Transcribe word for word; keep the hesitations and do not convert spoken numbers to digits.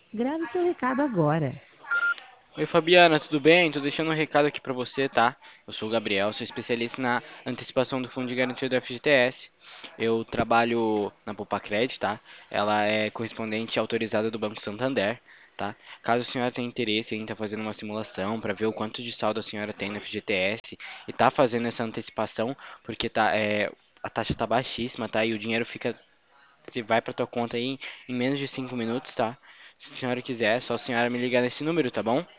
Grave seu recado agora. Oi Fabiana, tudo bem? Tô deixando um recado aqui pra você, tá? Eu sou o Gabriel, sou especialista na antecipação do Fundo de Garantia do F G T S. Eu trabalho na Popacred, tá? Ela é correspondente autorizada do Banco Santander, tá? Caso a senhora tenha interesse em estar fazendo uma simulação para ver o quanto de saldo a senhora tem no F G T S e tá fazendo essa antecipação, porque tá, é, a taxa tá baixíssima, tá? E o dinheiro fica, se vai pra tua conta aí em, em menos de cinco minutos, tá? Se a senhora quiser, é só a senhora me ligar nesse número, tá bom?